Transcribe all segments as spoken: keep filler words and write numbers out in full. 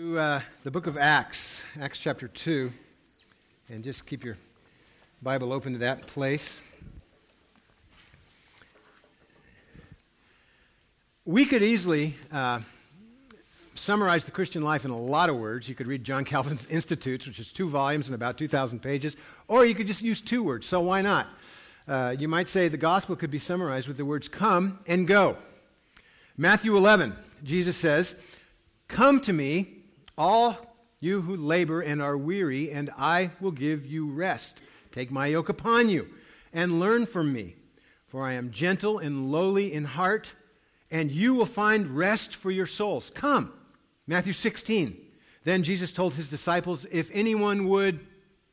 to uh, the book of Acts, Acts chapter two, and just keep your Bible open to that place. We could easily uh, summarize the Christian life in a lot of words. You could read John Calvin's Institutes, which is two volumes and about two thousand pages, or you could just use two words, so why not? Uh, you might say the gospel could be summarized with the words come and go. Matthew eleven, Jesus says, "Come to me, all you who labor and are weary, and I will give you rest. Take my yoke upon you and learn from me, for I am gentle and lowly in heart, and you will find rest for your souls. Come." Matthew sixteen, then Jesus told his disciples, if anyone would,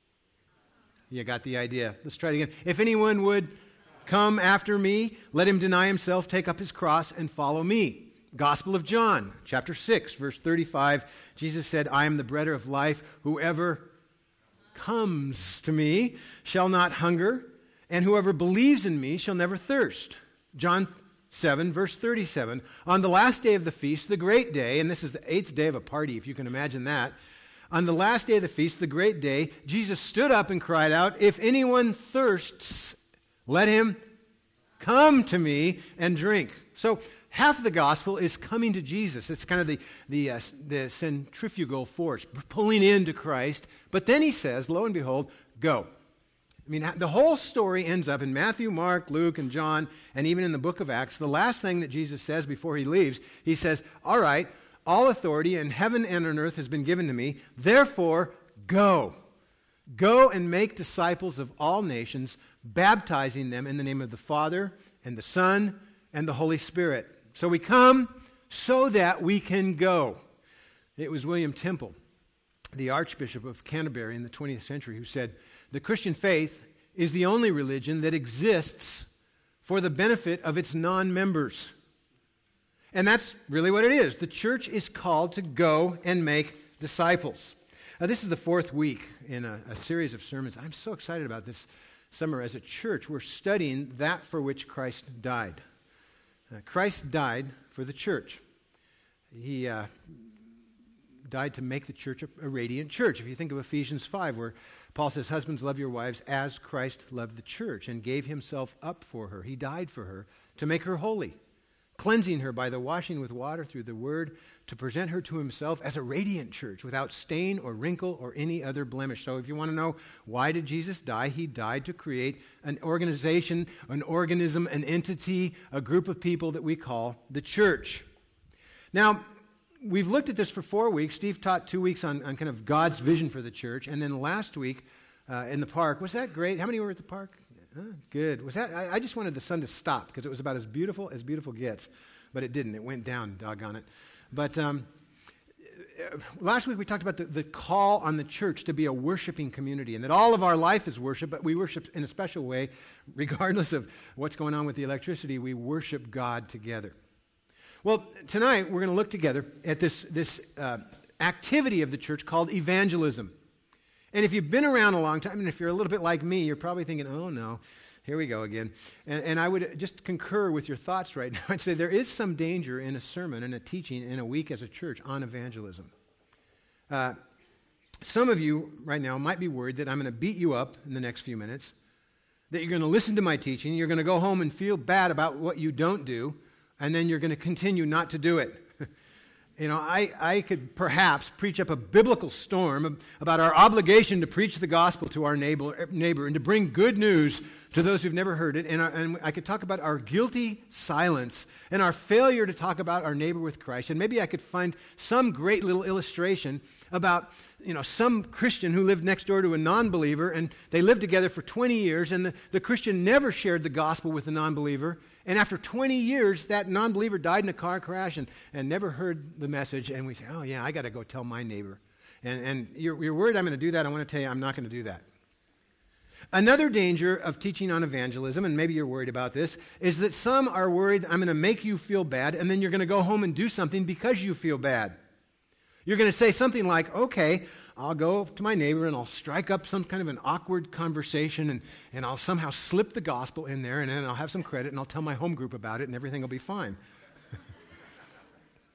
you got the idea. Let's try it again. If anyone would come after me, let him deny himself, take up his cross, and follow me. Gospel of John, chapter six, verse thirty-five, Jesus said, I am the bread of life. Whoever comes to me shall not hunger, and whoever believes in me shall never thirst. John seven, verse thirty-seven, on the last day of the feast, the great day, and this is the eighth day of a party, if you can imagine that, on the last day of the feast, the great day, Jesus stood up and cried out, if anyone thirsts, let him come to me and drink. So half of the gospel is coming to Jesus. It's kind of the, the, uh, the centrifugal force, pulling into Christ. But then he says, lo and behold, go. I mean, the whole story ends up in Matthew, Mark, Luke, and John, and even in the book of Acts. The last thing that Jesus says before he leaves, he says, all right, all authority in heaven and on earth has been given to me. Therefore, go. Go and make disciples of all nations, baptizing them in the name of the Father and the Son and the Holy Spirit. So we come so that we can go. It was William Temple, the Archbishop of Canterbury in the twentieth century, who said, the Christian faith is the only religion that exists for the benefit of its non-members. And that's really what it is. The church is called to go and make disciples. Now, this is the fourth week in a, a series of sermons. I'm so excited about this summer. As a church, we're studying that for which Christ died. Uh, Christ died for the church. He uh, died to make the church a, a radiant church. If you think of Ephesians five, where Paul says, husbands, love your wives as Christ loved the church and gave himself up for her. He died for her to make her holy, cleansing her by the washing with water through the word, to present her to himself as a radiant church without stain or wrinkle or any other blemish. So if you want to know why did Jesus die, he died to create an organization, an organism, an entity, a group of people that we call the church. Now, we've looked at this for four weeks. Steve taught two weeks on, on kind of God's vision for the church. And then last week uh, in the park, was that great? How many were at the park? Huh, good. Was that? I, I just wanted the sun to stop because it was about as beautiful as beautiful gets. But it didn't. It went down, doggone it. But um, last week we talked about the, the call on the church to be a worshiping community, and that all of our life is worship, but we worship in a special way. Regardless of what's going on with the electricity, we worship God together. Well, tonight we're going to look together at this, this uh, activity of the church called evangelism. And if you've been around a long time, and if you're a little bit like me, you're probably thinking, oh no, here we go again. And, and I would just concur with your thoughts right now. I'd say there is some danger in a sermon and a teaching in a week as a church on evangelism. Uh, some of you right now might be worried that I'm going to beat you up in the next few minutes, that you're going to listen to my teaching, you're going to go home and feel bad about what you don't do, and then you're going to continue not to do it. You know, I, I could perhaps preach up a biblical storm about our obligation to preach the gospel to our neighbor, neighbor and to bring good news to those who've never heard it. And, our, and I could talk about our guilty silence and our failure to talk about our neighbor with Christ. And maybe I could find some great little illustration about, you know, some Christian who lived next door to a non-believer, and they lived together for twenty years, and the, the Christian never shared the gospel with the non-believer. And after twenty years, that non-believer died in a car crash and, and never heard the message. And we say, oh, yeah, I got to go tell my neighbor. And, and you're, you're worried I'm going to do that. I want to tell you I'm not going to do that. Another danger of teaching on evangelism, and maybe you're worried about this, is that some are worried I'm going to make you feel bad, and then you're going to go home and do something because you feel bad. You're going to say something like, okay, I'll go to my neighbor and I'll strike up some kind of an awkward conversation, and, and I'll somehow slip the gospel in there, and then I'll have some credit and I'll tell my home group about it and everything will be fine.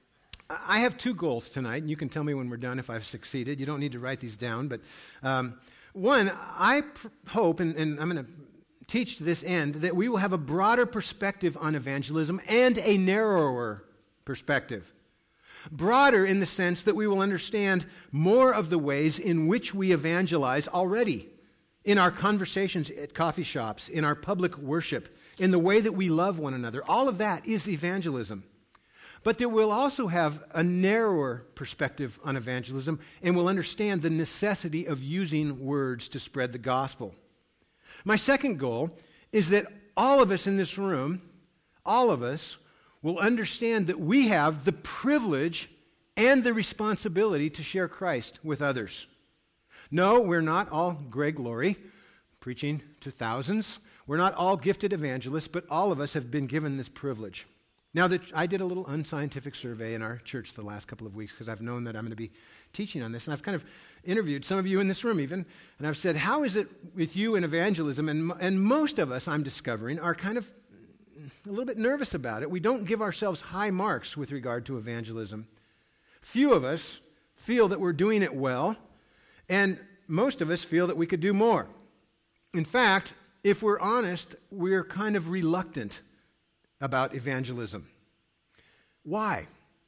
I have two goals tonight, and you can tell me when we're done if I've succeeded. You don't need to write these down, but um, one, I pr- hope, and, and I'm going to teach to this end, that we will have a broader perspective on evangelism and a narrower perspective. Broader in the sense that we will understand more of the ways in which we evangelize already in our conversations at coffee shops, in our public worship, in the way that we love one another. All of that is evangelism. But there will also have a narrower perspective on evangelism, and we'll understand the necessity of using words to spread the gospel. My second goal is that all of us in this room, all of us, will understand that we have the privilege and the responsibility to share Christ with others. No, we're not all Greg Laurie preaching to thousands. We're not all gifted evangelists, but all of us have been given this privilege. Now, that I did a little unscientific survey in our church the last couple of weeks because I've known that I'm going to be teaching on this, and I've kind of interviewed some of you in this room even, and I've said, how is it with you in evangelism? And, and most of us, I'm discovering, are kind of a little bit nervous about it. We don't give ourselves high marks with regard to evangelism. Few of us feel that we're doing it well, and most of us feel that we could do more. In fact, if we're honest, we're kind of reluctant about evangelism. Why?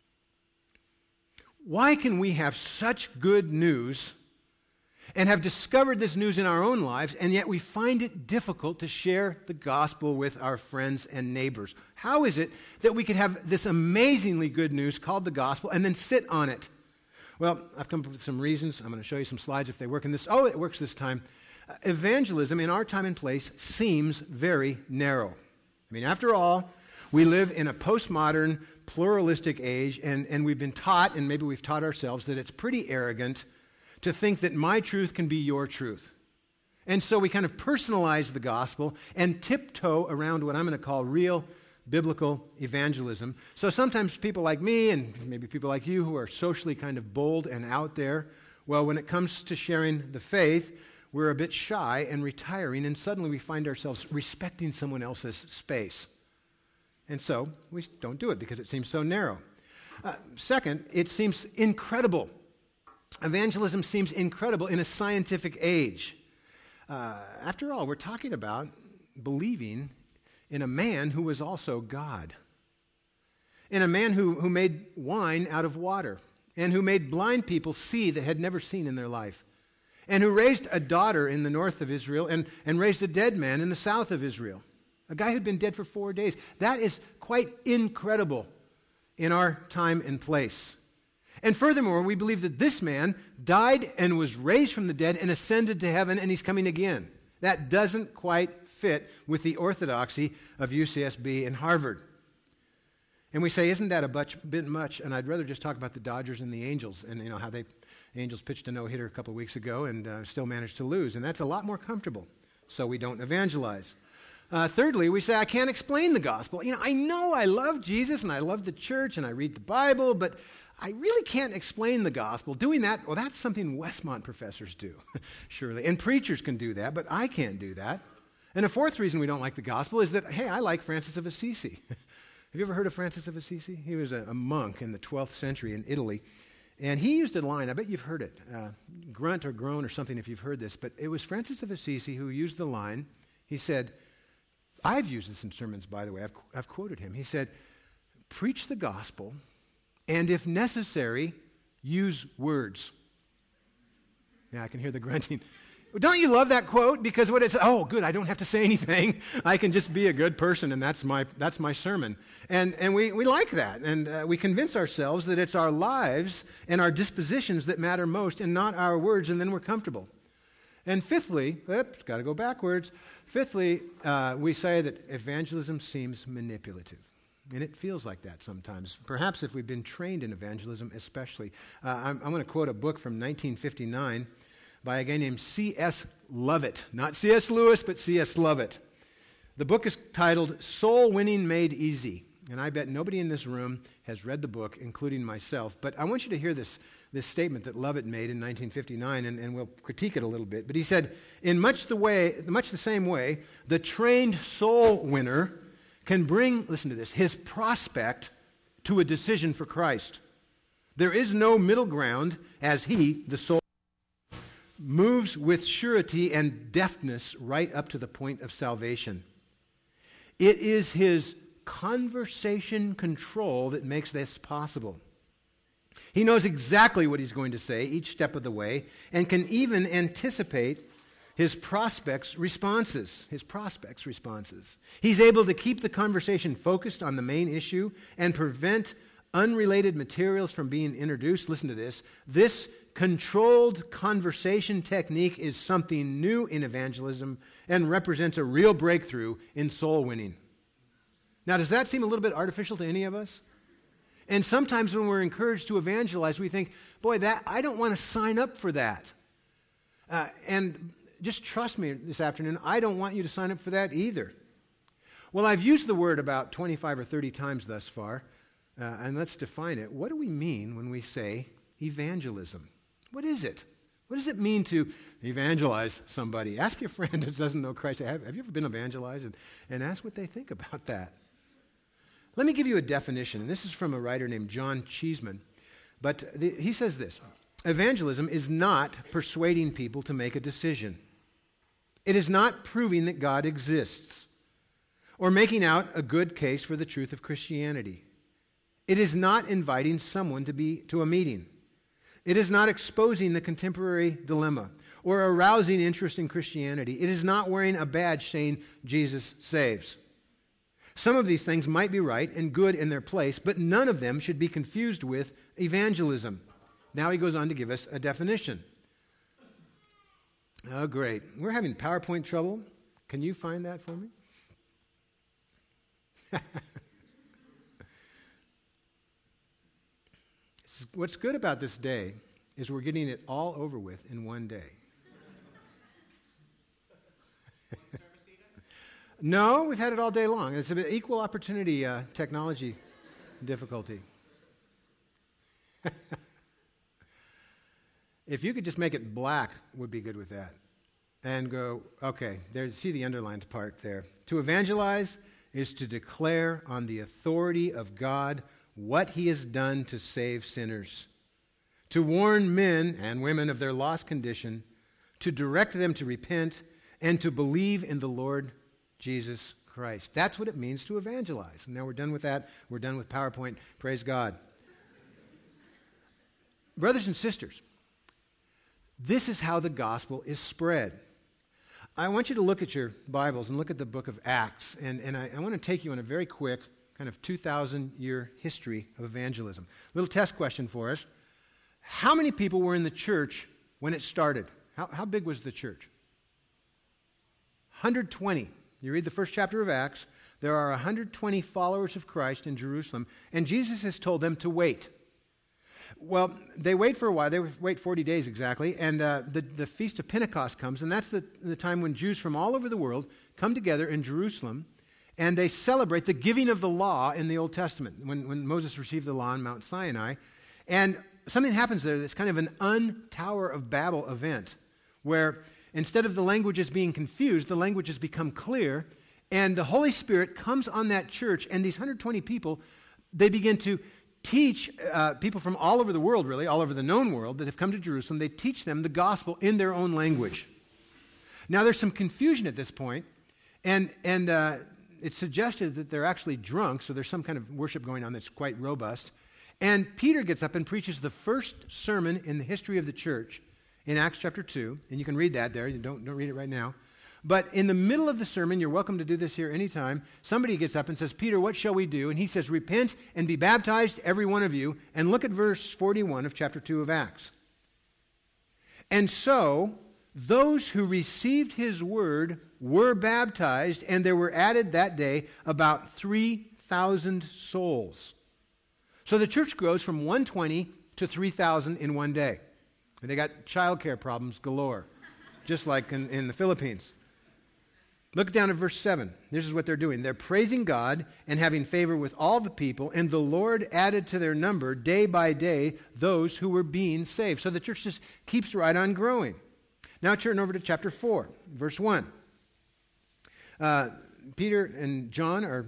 Why can we have such good news and have discovered this news in our own lives, and yet we find it difficult to share the gospel with our friends and neighbors? How is it that we could have this amazingly good news called the gospel and then sit on it? Well, I've come up with some reasons. I'm going to show you some slides if they work in this. Oh, it works this time. Uh, evangelism in our time and place seems very narrow. I mean, after all, we live in a postmodern, pluralistic age, and, and we've been taught, and maybe we've taught ourselves, that it's pretty arrogant to think that my truth can be your truth. And so we kind of personalize the gospel and tiptoe around what I'm going to call real biblical evangelism. So sometimes people like me, and maybe people like you who are socially kind of bold and out there, well, when it comes to sharing the faith, we're a bit shy and retiring, and suddenly we find ourselves respecting someone else's space. And so we don't do it because it seems so narrow. Uh, second, it seems incredible. Evangelism seems incredible in a scientific age. Uh, after all, we're talking about believing in a man who was also God, in a man who, who made wine out of water, and who made blind people see that had never seen in their life, and who raised a daughter in the north of Israel and, and raised a dead man in the south of Israel, a guy who'd been dead for four days. That is quite incredible in our time and place. And furthermore, we believe that this man died and was raised from the dead and ascended to heaven, and he's coming again. That doesn't quite fit with the orthodoxy of U C S B and Harvard. And we say, isn't that a bit, bit much? And I'd rather just talk about the Dodgers and the Angels, and you know how they Angels pitched a no-hitter a couple of weeks ago and uh, still managed to lose, and that's a lot more comfortable. So we don't evangelize. Uh, thirdly, we say, I can't explain the gospel. You know, I know I love Jesus and I love the church and I read the Bible, but I really can't explain the gospel. Doing that, well, that's something Westmont professors do, surely. And preachers can do that, but I can't do that. And a fourth reason we don't like the gospel is that, hey, I like Francis of Assisi. Have you ever heard of Francis of Assisi? He was a, a monk in the twelfth century in Italy. And he used a line, I bet you've heard it, uh, grunt or groan or something if you've heard this, but it was Francis of Assisi who used the line. He said, I've used this in sermons, by the way. I've, I've quoted him. He said, preach the gospel, and if necessary, use words. Yeah, I can hear the grunting. Don't you love that quote? Because what it says, oh, good, I don't have to say anything. I can just be a good person, and that's my that's my sermon. And and we, we like that, and uh, we convince ourselves that it's our lives and our dispositions that matter most and not our words, and then we're comfortable. And fifthly, oops, got to go backwards. Fifthly, uh, we say that evangelism seems manipulative. And it feels like that sometimes, perhaps if we've been trained in evangelism especially. Uh, I'm, I'm going to quote a book from nineteen fifty-nine by a guy named C S Lovett. Not C S Lewis, but C S Lovett. The book is titled Soul Winning Made Easy. And I bet nobody in this room has read the book, including myself. But I want you to hear this, this statement that Lovett made in nineteen fifty-nine, and, and we'll critique it a little bit. But he said, in much the way, much the same way, the trained soul winner can bring, listen to this, his prospect to a decision for Christ. There is no middle ground as he, the soul, moves with surety and deftness right up to the point of salvation. It is his conversation control that makes this possible. He knows exactly what he's going to say each step of the way and can even anticipate his prospects' responses. His prospects' responses. He's able to keep the conversation focused on the main issue and prevent unrelated materials from being introduced. Listen to this. This controlled conversation technique is something new in evangelism and represents a real breakthrough in soul winning. Now, does that seem a little bit artificial to any of us? And sometimes when we're encouraged to evangelize, we think, boy, that I don't want to sign up for that. Uh, and just trust me this afternoon, I don't want you to sign up for that either. Well, I've used the word about twenty-five or thirty times thus far, uh, and let's define it. What do we mean when we say evangelism? What is it? What does it mean to evangelize somebody? Ask your friend who doesn't know Christ, have, have you ever been evangelized? And, and ask what they think about that. Let me give you a definition, and this is from a writer named John Cheeseman. But the, he says this: evangelism is not persuading people to make a decision. It is not proving that God exists or making out a good case for the truth of Christianity. It is not inviting someone to be to a meeting. It is not exposing the contemporary dilemma or arousing interest in Christianity. It is not wearing a badge saying Jesus saves. Some of these things might be right and good in their place, but none of them should be confused with evangelism. Now he goes on to give us a definition. Oh, great. We're having PowerPoint trouble. Can you find that for me? What's good about this day is we're getting it all over with in one day. No, we've had it all day long. It's an equal opportunity uh, technology difficulty. If you could just make it black, would be good with that. And go, okay, there. See the underlined part there. To evangelize is to declare on the authority of God what he has done to save sinners, to warn men and women of their lost condition, to direct them to repent, and to believe in the Lord Jesus Christ. That's what it means to evangelize. Now we're done with that. We're done with PowerPoint. Praise God. Brothers and sisters, this is how the gospel is spread. I want you to look at your Bibles and look at the book of Acts, and, and I, I want to take you on a very quick kind of two thousand year history of evangelism. Little test question for us. How many people were in the church when it started? How, how big was the church? one hundred twenty. You read the first chapter of Acts, there are one hundred twenty followers of Christ in Jerusalem, and Jesus has told them to wait. Well, they wait for a while. They wait forty days exactly, and uh, the, the Feast of Pentecost comes, and that's the, the time when Jews from all over the world come together in Jerusalem, and they celebrate the giving of the law in the Old Testament, when, when Moses received the law on Mount Sinai. And something happens there that's kind of an un-Tower of Babel event, where instead of the languages being confused, the languages become clear, and the Holy Spirit comes on that church, and these one hundred twenty people, they begin to teach uh, people from all over the world, really, all over the known world that have come to Jerusalem. They teach them the gospel in their own language. Now, there's some confusion at this point, and, and uh, it's suggested that they're actually drunk, so there's some kind of worship going on that's quite robust. And Peter gets up and preaches the first sermon in the history of the church in Acts chapter two, and you can read that there. You don't, don't read it right now. But in the middle of the sermon, you're welcome to do this here anytime, somebody gets up and says, Peter, what shall we do? And he says, repent and be baptized, every one of you. And look at verse forty-one of chapter two of Acts. And so, those who received his word were baptized, and there were added that day about three thousand souls. So the church grows from one hundred twenty to three thousand in one day. And they got childcare problems galore, just like in, in the Philippines. Look down at verse seven. This is what they're doing. They're praising God and having favor with all the people, and the Lord added to their number day by day those who were being saved. So the church just keeps right on growing. Now turn over to chapter four, verse one. Uh, Peter and John are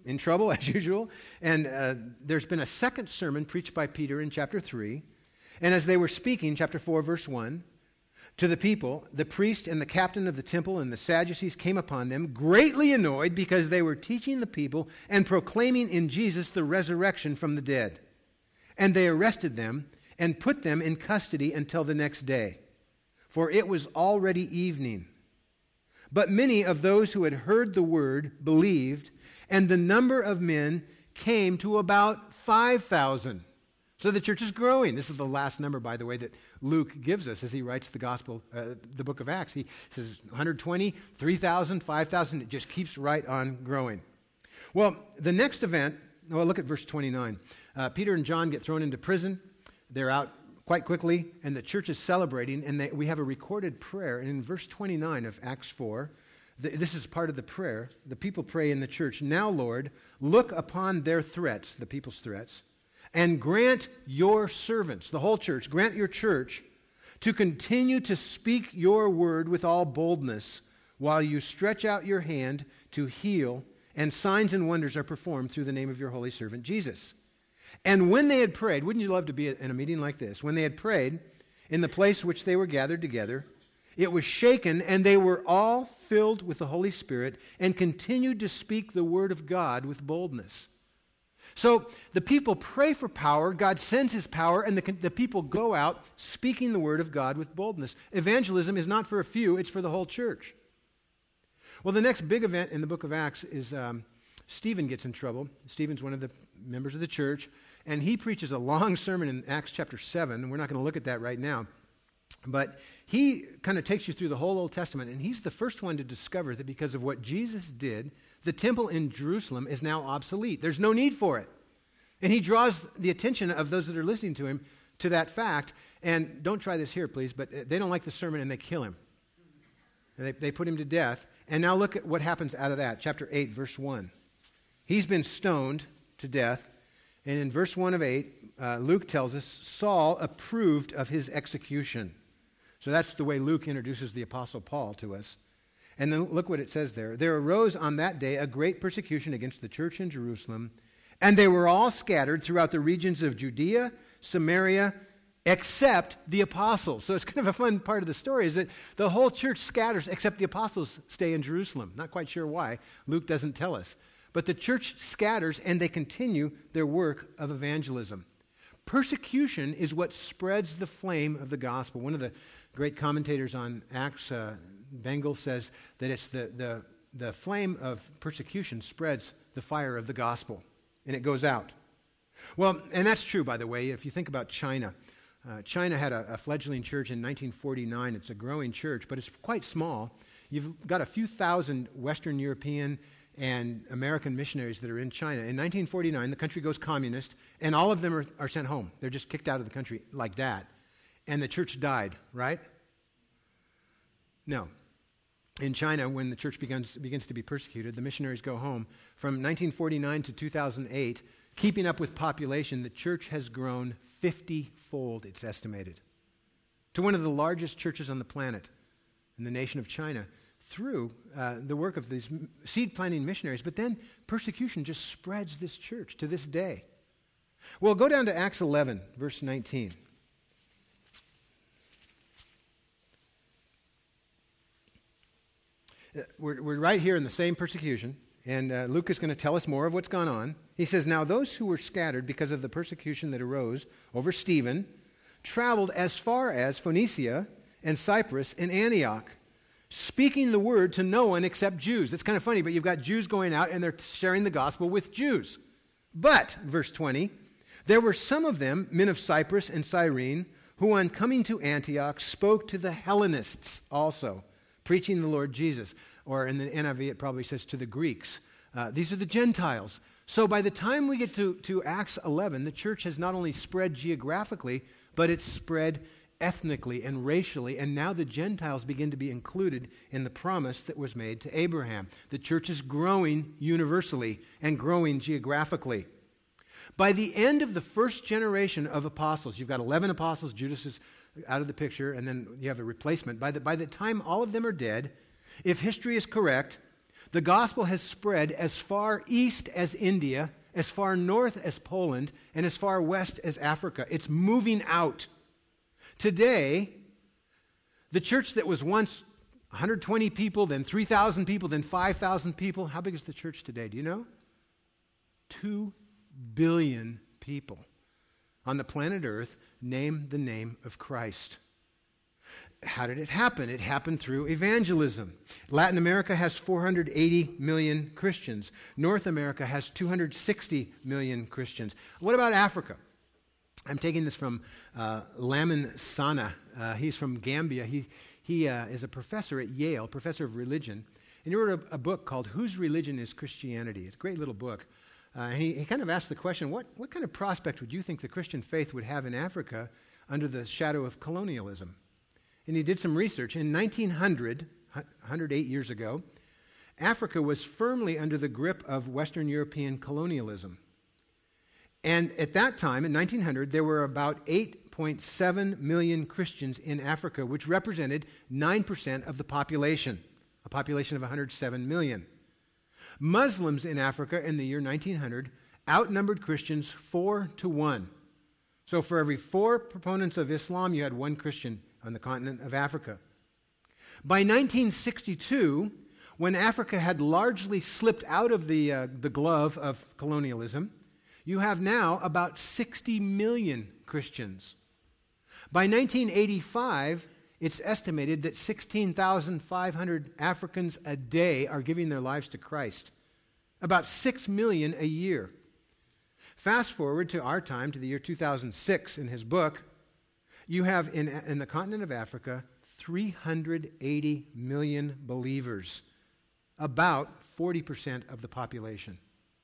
in trouble, as usual. And uh, there's been a second sermon preached by Peter in chapter three. And as they were speaking, chapter four, verse one, to the people, the priest and the captain of the temple and the Sadducees came upon them, greatly annoyed because they were teaching the people and proclaiming in Jesus the resurrection from the dead. And they arrested them and put them in custody until the next day, for it was already evening. But many of those who had heard the word believed, and the number of men came to about five thousand. So the church is growing. This is the last number, by the way, that Luke gives us as he writes the gospel, uh, the book of Acts. He says one hundred twenty, three thousand, five thousand. It just keeps right on growing. Well, the next event, well, look at verse twenty-nine. Uh, Peter and John get thrown into prison. They're out quite quickly, and the church is celebrating, and they, we have a recorded prayer. And in verse twenty-nine of Acts four, the, this is part of the prayer. The people pray in the church, "Now, Lord, look upon their threats," the people's threats, "and grant your servants," the whole church, grant your church to continue to speak your word with all boldness while you stretch out your hand to heal, and signs and wonders are performed through the name of your holy servant Jesus. And when they had prayed, wouldn't you love to be in a meeting like this? When they had prayed in the place which they were gathered together, it was shaken, and they were all filled with the Holy Spirit and continued to speak the word of God with boldness. So the people pray for power, God sends his power, and the, the people go out speaking the word of God with boldness. Evangelism is not for a few, it's for the whole church. Well, the next big event in the book of Acts is um, Stephen gets in trouble. Stephen's one of the members of the church, and he preaches a long sermon in Acts chapter seven. We're not going to look at that right now. But he kind of takes you through the whole Old Testament, and he's the first one to discover that because of what Jesus did, the temple in Jerusalem is now obsolete. There's no need for it. And he draws the attention of those that are listening to him to that fact. And don't try this here, please, but they don't like the sermon, and they kill him. And they, they put him to death. And now look at what happens out of that. Chapter eight, verse one. He's been stoned to death. And in verse one of eight, uh, Luke tells us, Saul approved of his execution. So that's the way Luke introduces the Apostle Paul to us. And then look what it says there. There arose on that day a great persecution against the church in Jerusalem, and they were all scattered throughout the regions of Judea, Samaria, except the apostles. So it's kind of a fun part of the story is that the whole church scatters except the apostles stay in Jerusalem. Not quite sure why. Luke doesn't tell us. But the church scatters and they continue their work of evangelism. Persecution is what spreads the flame of the gospel. One of the great commentators on Acts, uh, Bengel, says that it's the, the, the flame of persecution spreads the fire of the gospel, and it goes out. Well, and that's true, by the way, if you think about China. Uh, China had a, a fledgling church in nineteen forty-nine. It's a growing church, but it's quite small. You've got a few thousand Western European and American missionaries that are in China. In nineteen forty-nine, the country goes communist, and all of them are, are sent home. They're just kicked out of the country like that. And the church died, right? No. In China, when the church begins, begins to be persecuted, the missionaries go home. From nineteen forty-nine to two thousand eight, keeping up with population, the church has grown fifty-fold, it's estimated, to one of the largest churches on the planet in the nation of China, through uh, the work of these seed-planting missionaries. But then persecution just spreads this church to this day. Well, go down to Acts eleven, verse nineteen. We're, we're right here in the same persecution, and uh, Luke is going to tell us more of what's gone on. He says, Now those who were scattered because of the persecution that arose over Stephen traveled as far as Phoenicia and Cyprus and Antioch, speaking the word to no one except Jews. It's kind of funny, but you've got Jews going out, and they're sharing the gospel with Jews. But, verse twenty, there were some of them, men of Cyprus and Cyrene, who on coming to Antioch spoke to the Hellenists also, preaching the Lord Jesus. Or in the N I V, it probably says to the Greeks. Uh, these are the Gentiles. So by the time we get to, to Acts eleven, the church has not only spread geographically, but it's spread ethnically and racially, and now the Gentiles begin to be included in the promise that was made to Abraham. The church is growing universally and growing geographically. By the end of the first generation of apostles, you've got eleven apostles, Judas is out of the picture, and then you have a replacement. By the, by the time all of them are dead, if history is correct, The gospel has spread as far east as India, as far north as Poland, and as far west as Africa. It's moving out. Today, the church that was once one hundred twenty people, then three thousand people, then five thousand people, how big is the church today? Do you know? Two billion people on the planet Earth name the name of Christ. How did it happen? It happened through evangelism. Latin America has four hundred eighty million Christians. North America has two hundred sixty million Christians. What about Africa? I'm taking this from uh, Lamin Sana. Uh, he's from Gambia. He, he uh, is a professor at Yale, professor of religion. And he wrote a, a book called Whose Religion is Christianity? It's a great little book. Uh, and he, he kind of asked the question, what, what kind of prospect would you think the Christian faith would have in Africa under the shadow of colonialism? And he did some research. In nineteen hundred, one hundred eight years ago, Africa was firmly under the grip of Western European colonialism. And at that time, in nineteen hundred, there were about eight point seven million Christians in Africa, which represented nine percent of the population, a population of one hundred seven million. Muslims in Africa in the year nineteen hundred outnumbered Christians four to one. So for every four proponents of Islam, you had one Christian on the continent of Africa. By nineteen sixty-two, when Africa had largely slipped out of the, uh, the glove of colonialism, you have now about sixty million Christians. By nineteen eighty-five, it's estimated that sixteen thousand five hundred Africans a day are giving their lives to Christ, about six million a year. Fast forward to our time, to the year two thousand six, in his book, you have in, in the continent of Africa three hundred eighty million believers, about forty percent of the population.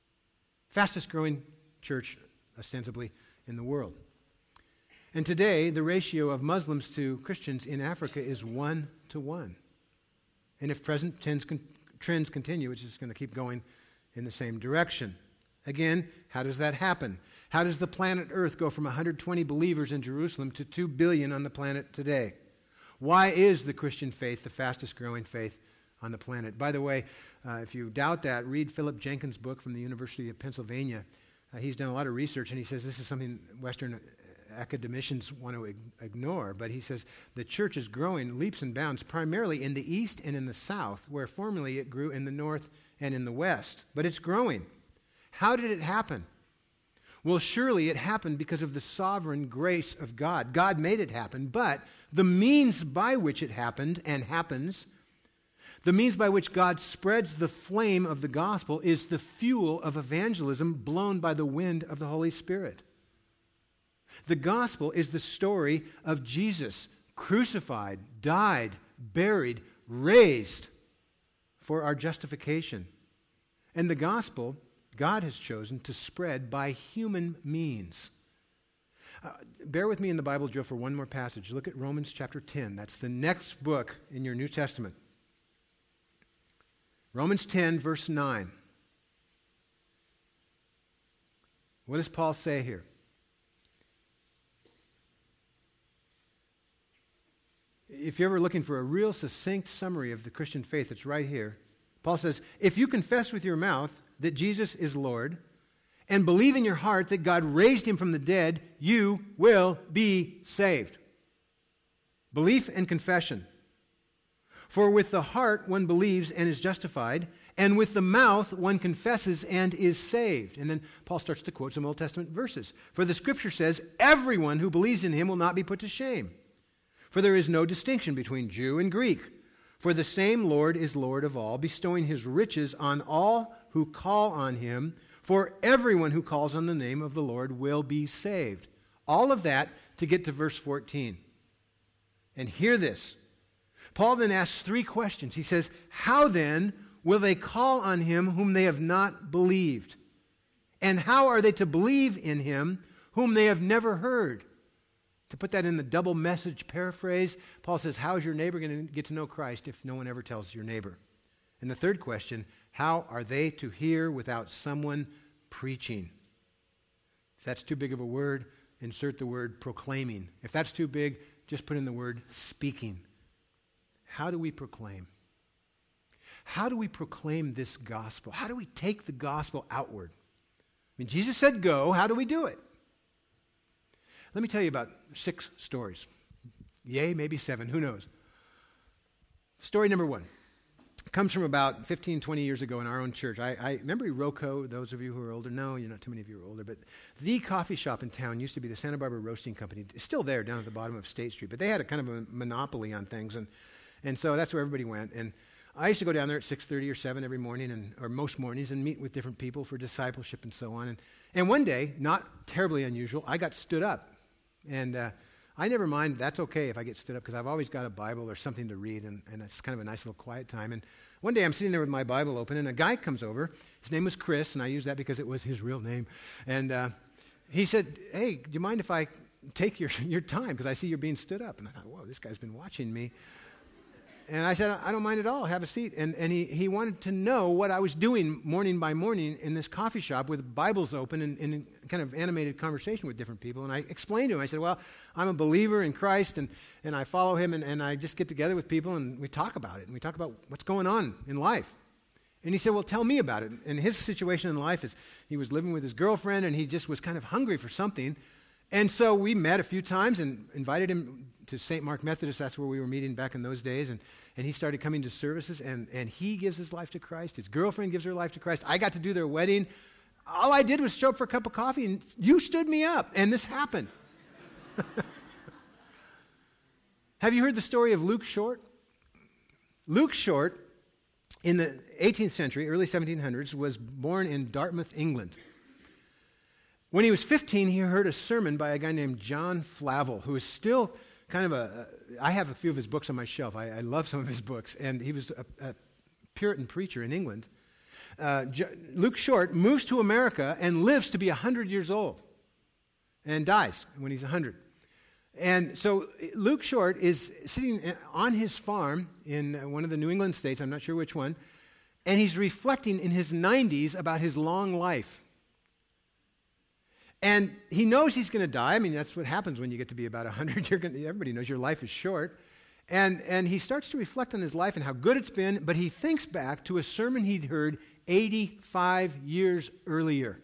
Fastest growing church, ostensibly, in the world. And today, the ratio of Muslims to Christians in Africa is one to one. And if present trends, trends continue, it's just going to keep going in the same direction. Again, how does that happen? How does the planet Earth go from one hundred twenty believers in Jerusalem to two billion on the planet today? Why is the Christian faith the fastest growing faith on the planet? By the way, uh, if you doubt that, read Philip Jenkins' book from the University of Pennsylvania. Uh, he's done a lot of research, and he says this is something Western academicians want to ig- ignore, but he says the church is growing leaps and bounds primarily in the east and in the south, where formerly it grew in the north and in the west. But it's growing. How did it happen? Well, surely it happened because of the sovereign grace of God. God made it happen, but the means by which it happened and happens, the means by which God spreads the flame of the gospel, is the fuel of evangelism blown by the wind of the Holy Spirit. The gospel is the story of Jesus, crucified, died, buried, raised for our justification. And the gospel God has chosen to spread by human means. Uh, bear with me in the Bible, Joe, for one more passage. Look at Romans chapter ten. That's the next book in your New Testament. Romans ten, verse nine. What does Paul say here? If you're ever looking for a real succinct summary of the Christian faith, it's right here. Paul says, if you confess with your mouth that Jesus is Lord and believe in your heart that God raised him from the dead, you will be saved. Belief and confession. For with the heart one believes and is justified, and with the mouth one confesses and is saved. And then Paul starts to quote some Old Testament verses. For the scripture says, everyone who believes in him will not be put to shame. For there is no distinction between Jew and Greek. For the same Lord is Lord of all, bestowing his riches on all who call on him. For everyone who calls on the name of the Lord will be saved. All of that to get to verse fourteen. And hear this. Paul then asks three questions. He says, how then will they call on him whom they have not believed? And how are they to believe in him whom they have never heard? To put that in the double message paraphrase, Paul says, how is your neighbor going to get to know Christ if no one ever tells your neighbor? And the third question, how are they to hear without someone preaching? If that's too big of a word, insert the word proclaiming. If that's too big, just put in the word speaking. How do we proclaim? how do we proclaim this gospel? How do we take the gospel outward? I mean, Jesus said go. How do we do it? Let me tell you about six stories. Yay, maybe seven. Who knows? Story number one comes from about fifteen, twenty years ago in our own church. I, I remember Iroko, those of you who are older. No, you're not too many of you are older. But the coffee shop in town used to be the Santa Barbara Roasting Company. It's still there down at the bottom of State Street. But they had a kind of a monopoly on things. And, and so that's where everybody went. And I used to go down there at six thirty or seven every morning, and or most mornings, and meet with different people for discipleship and so on. And, and one day, not terribly unusual, I got stood up. And uh, I never mind, that's okay if I get stood up, because I've always got a Bible or something to read, and, and it's kind of a nice little quiet time. And one day I'm sitting there with my Bible open, and a guy comes over. His name was Chris, and I use that because it was his real name. And uh, he said, hey, do you mind if I take your, your time, because I see you're being stood up? And I thought, whoa, this guy's been watching me. And I said, I don't mind at all, have a seat. And, and he, he wanted to know what I was doing morning by morning in this coffee shop with Bibles open and, and kind of animated conversation with different people. And I explained to him, I said, well, I'm a believer in Christ, and, and I follow him, and, and I just get together with people, and we talk about it, and we talk about what's going on in life. And he said, well, tell me about it. And his situation in life is he was living with his girlfriend, and he just was kind of hungry for something. And so we met a few times and invited him to Saint Mark Methodist. That's where we were meeting back in those days. And, and he started coming to services, and, and he gives his life to Christ. His girlfriend gives her life to Christ. I got to do their wedding. All I did was show up for a cup of coffee, and you stood me up, and this happened. Have you heard the story of Luke Short? Luke Short, in the eighteenth century, early seventeen hundreds, was born in Dartmouth, England. When he was fifteen, he heard a sermon by a guy named John Flavel, who is still kind of a, a I have a few of his books on my shelf. I, I love some of his books. And he was a, a Puritan preacher in England. Uh, J- Luke Short moves to America and lives to be one hundred years old and dies when he's one hundred. And so Luke Short is sitting on his farm in one of the New England states, I'm not sure which one, and he's reflecting in his nineties about his long life. And he knows he's going to die. I mean, that's what happens when you get to be about one hundred. You're gonna, everybody knows your life is short. And, and he starts to reflect on his life and how good it's been, but he thinks back to a sermon he'd heard eighty-five years earlier.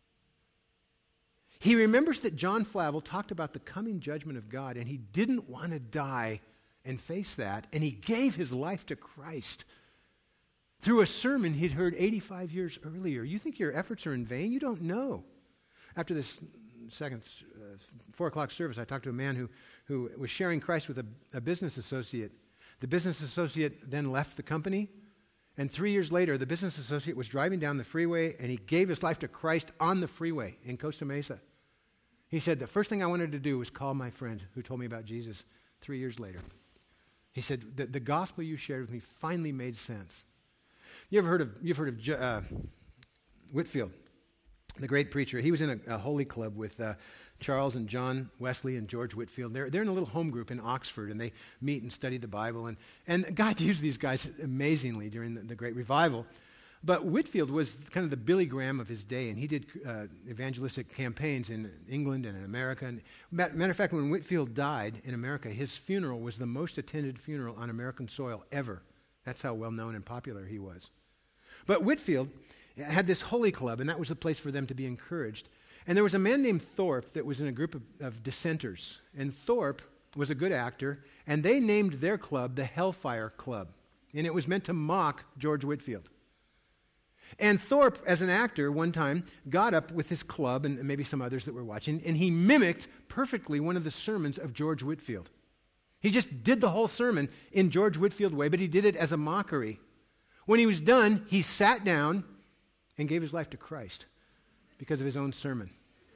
He remembers that John Flavel talked about the coming judgment of God, and he didn't want to die and face that, and he gave his life to Christ through a sermon he'd heard eighty-five years earlier. You think your efforts are in vain? You don't know. After this second uh, four o'clock service, I talked to a man who, who was sharing Christ with a, a business associate. The business associate then left the company, and three years later, the business associate was driving down the freeway, and he gave his life to Christ on the freeway in Costa Mesa. He said, the first thing I wanted to do was call my friend who told me about Jesus three years later. He said, the, the gospel you shared with me finally made sense. You ever heard of, you've heard of uh, Whitefield? The great preacher. He was in a, a holy club with uh, Charles and John Wesley and George Whitefield. They're, they're in a little home group in Oxford, and they meet and study the Bible. And, and God used these guys amazingly during the, the Great Revival. But Whitefield was kind of the Billy Graham of his day, and he did uh, evangelistic campaigns in England and in America. And matter of fact, when Whitefield died in America, his funeral was the most attended funeral on American soil ever. That's how well known and popular he was. But Whitefield had this holy club, and that was the place for them to be encouraged. And there was a man named Thorpe that was in a group of, of dissenters. And Thorpe was a good actor, and they named their club the Hellfire Club. And it was meant to mock George Whitefield. And Thorpe, as an actor, one time got up with his club, and maybe some others that were watching, and he mimicked perfectly one of the sermons of George Whitefield. He just did the whole sermon in George Whitefield way, but he did it as a mockery. When he was done, he sat down and gave his life to Christ because of his own sermon.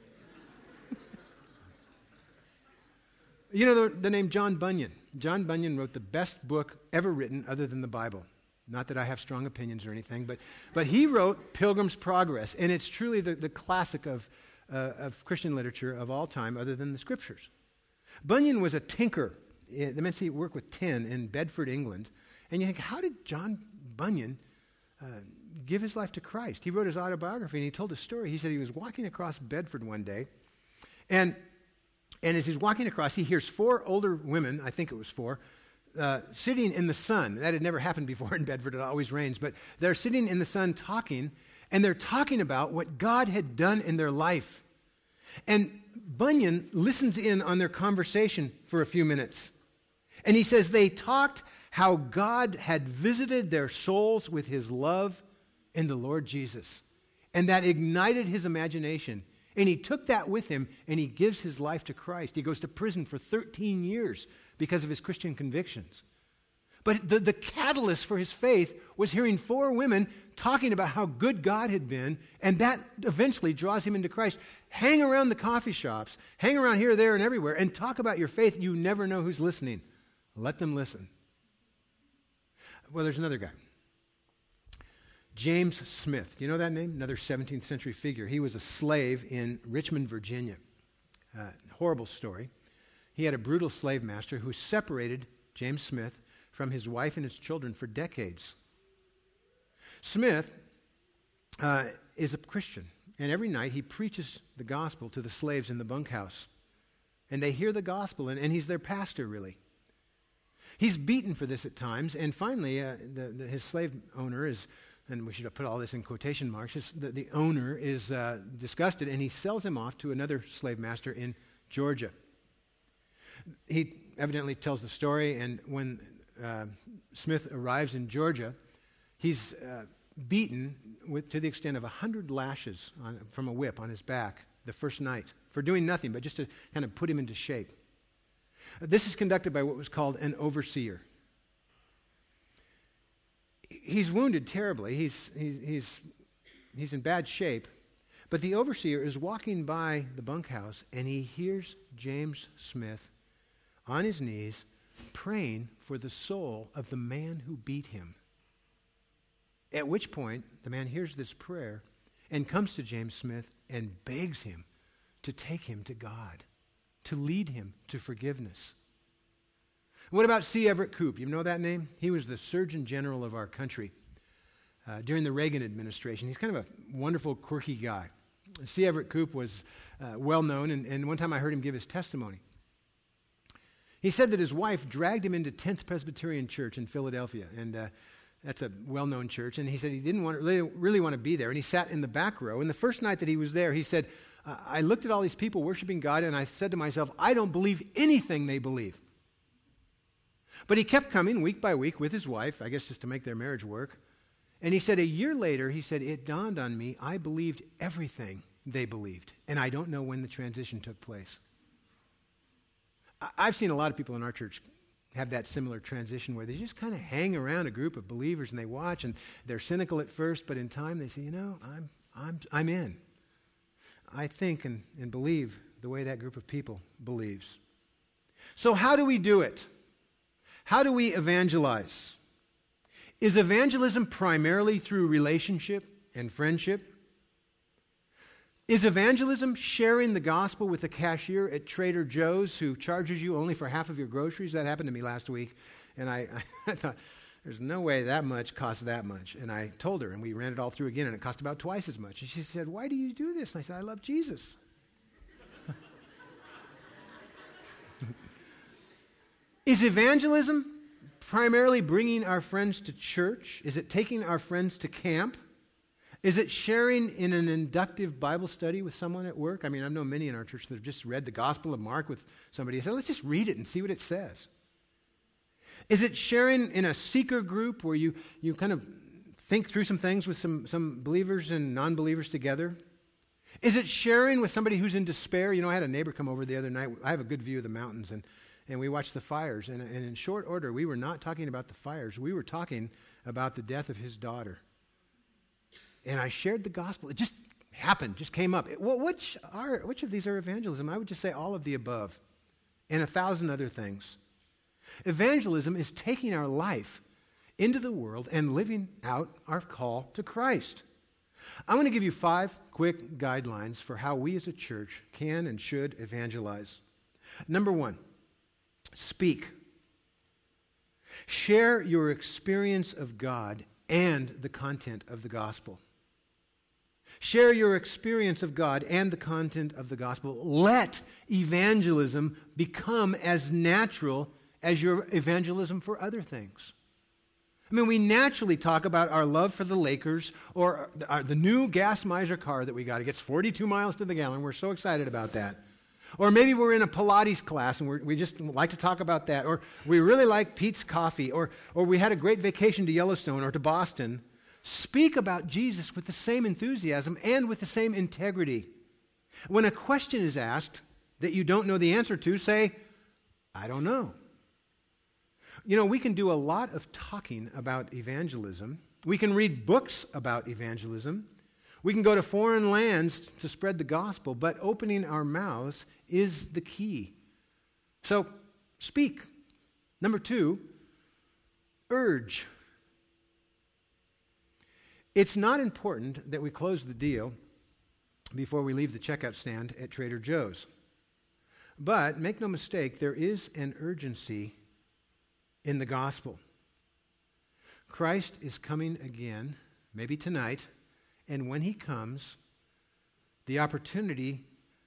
You know the, the name John Bunyan. John Bunyan wrote the best book ever written other than the Bible. Not that I have strong opinions or anything, but, but he wrote Pilgrim's Progress, and it's truly the, the classic of, uh, of Christian literature of all time other than the Scriptures. Bunyan was a tinker. That meant he worked with tin in Bedford, England. And you think, how did John Bunyan uh, give his life to Christ? He wrote his autobiography, and he told a story. He said he was walking across Bedford one day, and, and as he's walking across, he hears four older women, I think it was four, uh, sitting in the sun. That had never happened before in Bedford. It always rains. But they're sitting in the sun talking, and they're talking about what God had done in their life. And Bunyan listens in on their conversation for a few minutes. And he says they talked how God had visited their souls with his love in the Lord Jesus. And that ignited his imagination. And he took that with him, and he gives his life to Christ. He goes to prison for thirteen years because of his Christian convictions. But the, the catalyst for his faith was hearing four women talking about how good God had been, and that eventually draws him into Christ. Hang around the coffee shops, hang around here, there, and everywhere, and talk about your faith. You never know who's listening. Let them listen. Well, there's another guy. James Smith. Do you know that name? Another seventeenth century figure. He was a slave in Richmond, Virginia. Uh, horrible story. He had a brutal slave master who separated James Smith from his wife and his children for decades. Smith uh, is a Christian, and every night he preaches the gospel to the slaves in the bunkhouse. And they hear the gospel, and, and he's their pastor, really. He's beaten for this at times, and finally uh, the, the, his slave owner is, and we should put all this in quotation marks, his, the, the owner is uh, disgusted, and he sells him off to another slave master in Georgia. He evidently tells the story, and when uh, Smith arrives in Georgia, he's uh, beaten with, to the extent of a hundred lashes on, from a whip on his back the first night for doing nothing but just to kind of put him into shape. This is conducted by what was called an overseer. He's wounded terribly. He's, he's, he's, he's in bad shape. But the overseer is walking by the bunkhouse, and he hears James Smith on his knees praying for the soul of the man who beat him. At which point, the man hears this prayer and comes to James Smith and begs him to take him to God, to lead him to forgiveness. What about C. Everett Koop? You know that name? He was the Surgeon General of our country uh, during the Reagan administration. He's kind of a wonderful, quirky guy. C. Everett Koop was uh, well known, and, and one time I heard him give his testimony. He said that his wife dragged him into tenth Presbyterian Church in Philadelphia, and uh, that's a well-known church, and he said he didn't want, really, really want to be there, and he sat in the back row. And the first night that he was there, he said, I looked at all these people worshiping God, and I said to myself, I don't believe anything they believe. But he kept coming week by week with his wife, I guess just to make their marriage work. And he said a year later, he said, it dawned on me, I believed everything they believed, and I don't know when the transition took place. I've seen a lot of people in our church have that similar transition where they just kind of hang around a group of believers and they watch, and they're cynical at first, but in time they say, you know, I'm, I'm, I'm in. I think and, and believe the way that group of people believes. So how do we do it? How do we evangelize? Is evangelism primarily through relationship and friendship? Is evangelism sharing the gospel with the cashier at Trader Joe's who charges you only for half of your groceries? That happened to me last week, and I, I thought, there's no way that much costs that much. And I told her, and we ran it all through again, and it cost about twice as much. And she said, why do you do this? And I said, I love Jesus. Is evangelism primarily bringing our friends to church? Is it taking our friends to camp? Is it sharing in an inductive Bible study with someone at work? I mean, I've known many in our church that have just read the Gospel of Mark with somebody and said, let's just read it and see what it says. Is it sharing in a seeker group where you, you kind of think through some things with some, some believers and non-believers together? Is it sharing with somebody who's in despair? You know, I had a neighbor come over the other night. I have a good view of the mountains, and, and we watched the fires. And, and in short order, we were not talking about the fires. We were talking about the death of his daughter. And I shared the gospel. It just happened, just came up. It, well, which, are, which of these are evangelism? I would just say all of the above and a thousand other things. Evangelism is taking our life into the world and living out our call to Christ. I'm going to give you five quick guidelines for how we as a church can and should evangelize. Number one, speak. Share your experience of God and the content of the gospel. Share your experience of God and the content of the gospel. Let evangelism become as natural as your evangelism for other things. I mean, we naturally talk about our love for the Lakers or our, the new gas miser car that we got. It gets forty-two miles to the gallon. We're so excited about that. Or maybe we're in a Pilates class and we're, we just like to talk about that. Or we really like Pete's Coffee. Or, or we had a great vacation to Yellowstone or to Boston. Speak about Jesus with the same enthusiasm and with the same integrity. When a question is asked that you don't know the answer to, say, I don't know. You know, we can do a lot of talking about evangelism. We can read books about evangelism. We can go to foreign lands to spread the gospel, but opening our mouths is the key. So, speak. Number two, urge. It's not important that we close the deal before we leave the checkout stand at Trader Joe's. But make no mistake, there is an urgency in the gospel. Christ is coming again, maybe tonight, and when he comes, the opportunity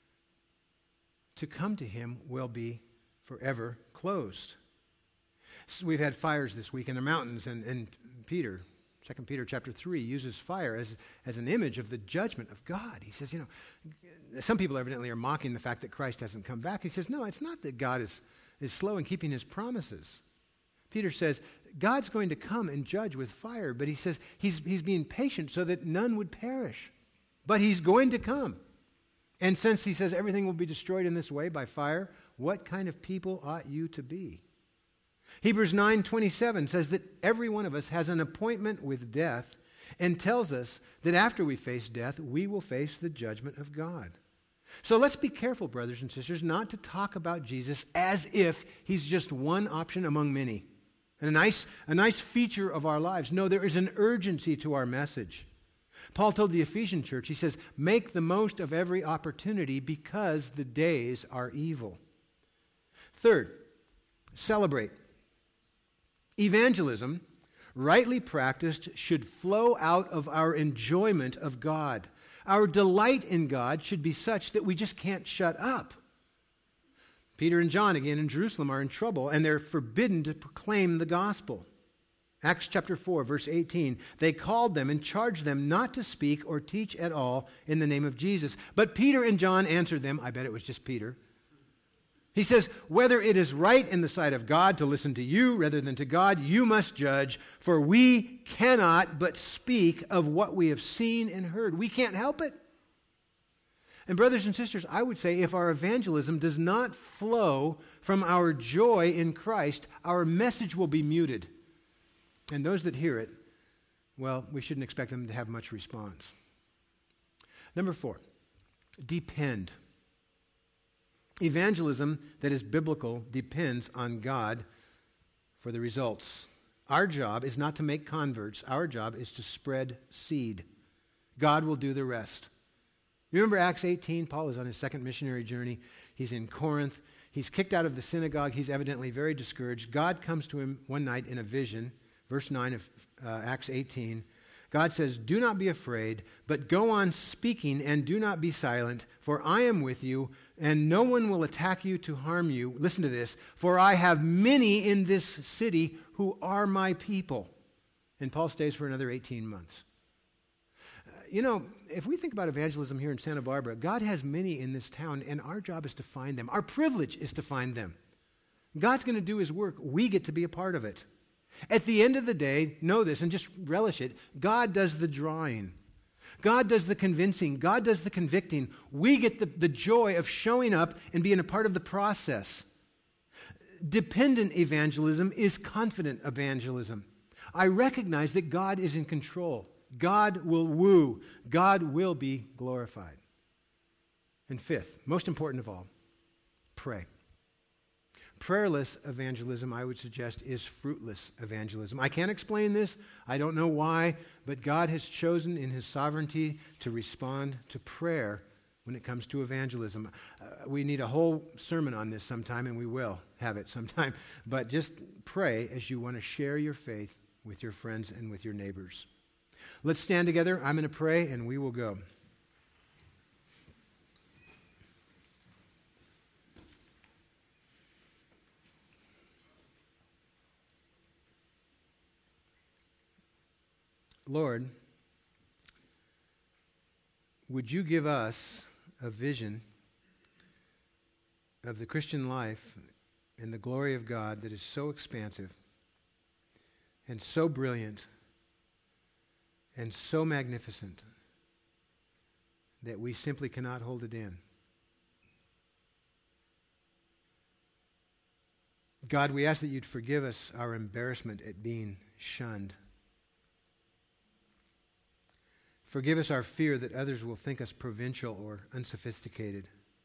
to come to him will be forever closed. So we've had fires this week in the mountains, and, and Peter, Second Peter chapter three, uses fire as, as an image of the judgment of God. He says, you know, some people evidently are mocking the fact that Christ hasn't come back. He says, no, it's not that God is, is slow in keeping his promises. Peter says, God's going to come and judge with fire, but he says he's, he's being patient so that none would perish. But he's going to come. And since he says everything will be destroyed in this way by fire, what kind of people ought you to be? Hebrews nine twenty-seven says that every one of us has an appointment with death and tells us that after we face death, we will face the judgment of God. So let's be careful, brothers and sisters, not to talk about Jesus as if he's just one option among many. And a nice, a nice feature of our lives. No, there is an urgency to our message. Paul told the Ephesian church, he says, make the most of every opportunity because the days are evil. Third, celebrate. Evangelism, rightly practiced, should flow out of our enjoyment of God. Our delight in God should be such that we just can't shut up. Peter and John, again in Jerusalem, are in trouble, and they're forbidden to proclaim the gospel. Acts chapter four, verse eighteen, they called them and charged them not to speak or teach at all in the name of Jesus. But Peter and John answered them, I bet it was just Peter. He says, whether it is right in the sight of God to listen to you rather than to God, you must judge, for we cannot but speak of what we have seen and heard. We can't help it. And brothers and sisters, I would say if our evangelism does not flow from our joy in Christ, our message will be muted. And those that hear it, well, we shouldn't expect them to have much response. Number four, depend. Evangelism that is biblical depends on God for the results. Our job is not to make converts. Our job is to spread seed. God will do the rest. You remember Acts eighteen? Paul is on his second missionary journey. He's in Corinth. He's kicked out of the synagogue. He's evidently very discouraged. God comes to him one night in a vision. Verse nine of uh, Acts eighteen. God says, do not be afraid, but go on speaking and do not be silent, for I am with you, and no one will attack you to harm you. Listen to this. For I have many in this city who are my people. And Paul stays for another eighteen months. You know, if we think about evangelism here in Santa Barbara, God has many in this town, and our job is to find them. Our privilege is to find them. God's going to do his work. We get to be a part of it. At the end of the day, know this and just relish it. God does the drawing. God does the convincing. God does the convicting. We get the, the joy of showing up and being a part of the process. Dependent evangelism is confident evangelism. I recognize that God is in control. God will woo. God will be glorified. And fifth, most important of all, pray. Prayerless evangelism, I would suggest, is fruitless evangelism. I can't explain this. I don't know why, but God has chosen in his sovereignty to respond to prayer when it comes to evangelism. Uh, we need a whole sermon on this sometime, and we will have it sometime. But just pray as you want to share your faith with your friends and with your neighbors. Let's stand together. I'm going to pray, and we will go. Lord, would you give us a vision of the Christian life and the glory of God that is so expansive and so brilliant and so magnificent that we simply cannot hold it in. God, we ask that you'd forgive us our embarrassment at being shunned. Forgive us our fear that others will think us provincial or unsophisticated.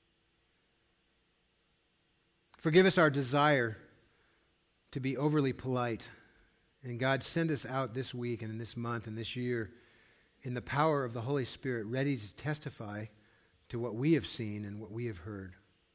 Forgive us our desire to be overly polite. And God, send us out this week and in this month and this year in the power of the Holy Spirit, ready to testify to what we have seen and what we have heard.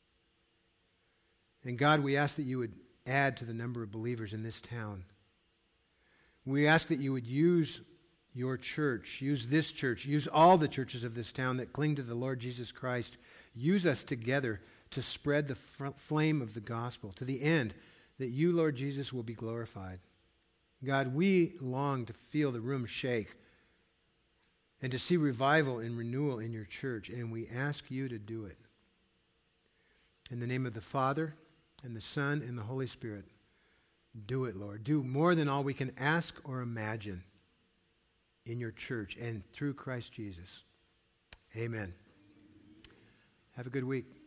And God, we ask that you would add to the number of believers in this town. We ask that you would use your church, use this church, use all the churches of this town that cling to the Lord Jesus Christ. Use us together to spread the fr- flame of the gospel to the end that you, Lord Jesus, will be glorified. God, we long to feel the room shake and to see revival and renewal in your church, and we ask you to do it. In the name of the Father, and the Son, and the Holy Spirit, do it, Lord. Do more than all we can ask or imagine in your church and through Christ Jesus. Amen. Have a good week.